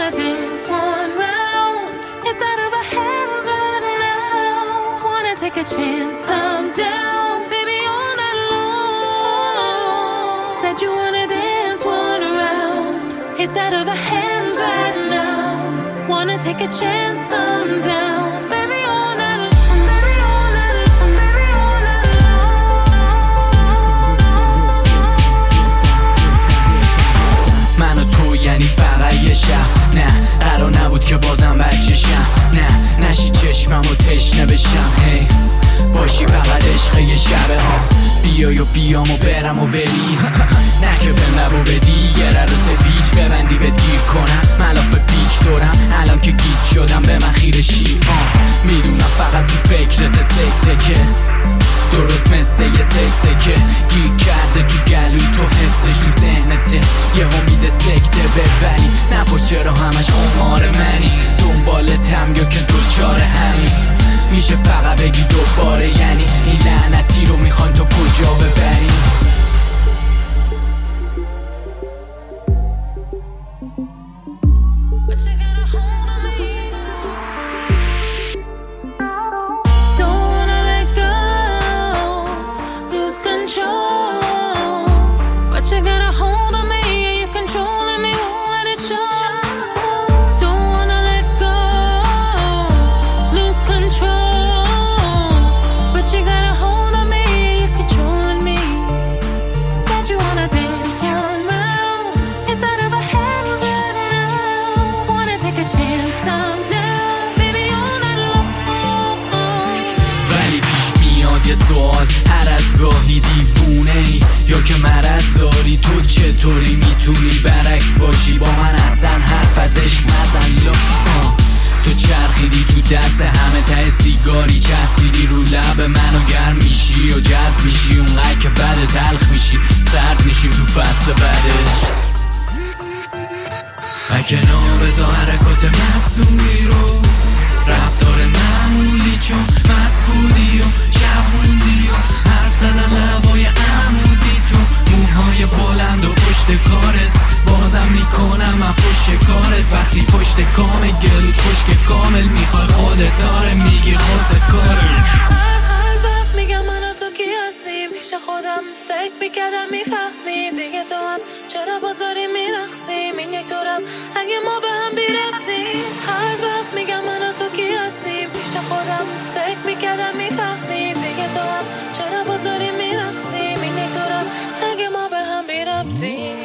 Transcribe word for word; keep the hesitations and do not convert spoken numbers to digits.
wanna dance one round. It's out of our hands right now. Wanna take a chance, I'm down. Baby, all night long. Said you wanna dance one round. It's out of our hands right now. Wanna take a chance, I'm down. Baby, all night long. Baby, all night long. Baby, all night long. من و تو یعنی فقط یه شب. نه قرار نبود که بازم بچشم. نه نشی چشمم و تشنه بشم. هی باشی فقط عشق یه شبه ها. بیای و بیام و برم و بری. نه که به لبو بدی یه روز بیچ ببندی بهت گیر کنم. ملاف پیچ دورم الان که گیت شدم به من خیره شی. میدونم فقط تو فکرت سکسه که درست مثل یه سکسه که گیر کرده تو گلوی تو حسش تو ذهنته. یه امید سکته ببری نپرس چرا همش خمار منی. دنبالتم یا که دوچار همین میشه فقط بگی دوباره. یعنی این لعنتی رو میخوان تو کجا ببری. You got a hold on me, yeah, you're controlling me, won't let it show. Don't wanna let go, lose control. But you got a hold on me, yeah, you're controlling me. Said you wanna dance one round. It's out of our hands right now. Wanna take a chance, I'm down. Baby, all night long. ولی پیش میاد یه سوال هر از گاهی دیوونه ای یا که مرض داری. تو چطوری میتونی برعکس باشی با من اصلا حرف از عشق نزن. لا تو چرخیدی تو دست همه ته سیگاری چسبیدی رو لب منو گرم میشی و جذب میشی اونقدر که بعد تلخ میشی سرد میشیم تو فصل بعدش. و کنار بذار حرکات مصنوعی رو رفتار معمولی چون مسئولی و شبوندی و حرف زدن لبای عمودی تو موهای بلند و پشت کارت بازم میکنم من پشت کارت. وقتی پشت کامل گلوت خشک کامل میخوای خودت آره میگی خواسته کارت. هر وقت میگم من و تو کی هستیم پیش خودم فکر میکردم میفهمی دیگه تو هم چرا بازاری میرقصیم این یک دورم اگه ما به هم بیرفتیم. هر وقت میگم من و تو کی هستیم پیش خودم فکر میکردم میفهمی دیگه تو هم چرا بازاری میرقصیم این یک دورم اگه ما به هم بیرفتیم.